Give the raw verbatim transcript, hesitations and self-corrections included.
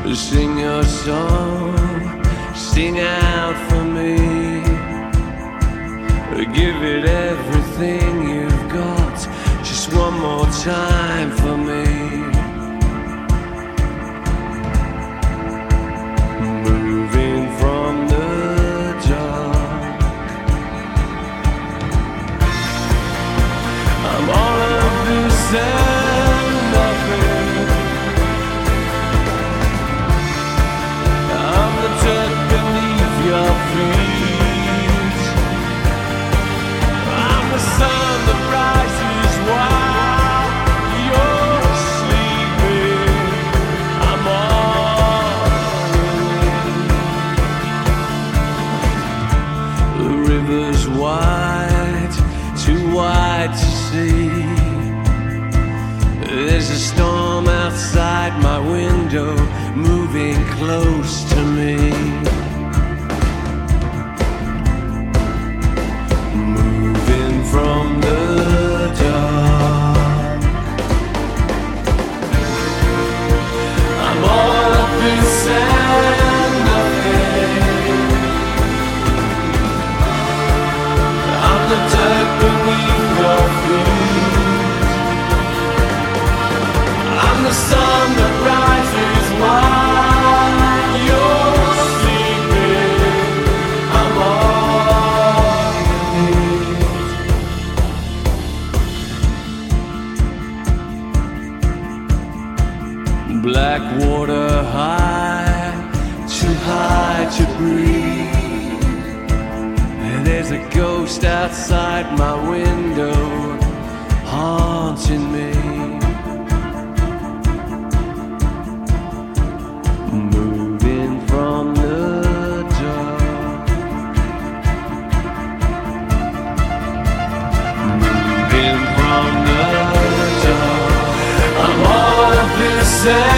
Sing your song, sing out for me. Give it everything you've got, just one more time for me. Moving from the dark, I'm all of this and nothing. I'm the dirt beneath your feet. I'm the sun that rises while you're sleeping. I'm all in. The river's wide, too wide to see. There's a storm outside my window, moving close to me. Moving from the dark, I'm all of this and nothing. I'm the dirt beneath your feet. I'm the sun that rises while you're sleeping. I'm all you need. Black water high, too high to breathe. And there's a ghost outside my window, haunting me. Moving from the dark, moving from the dark, I'm all of this.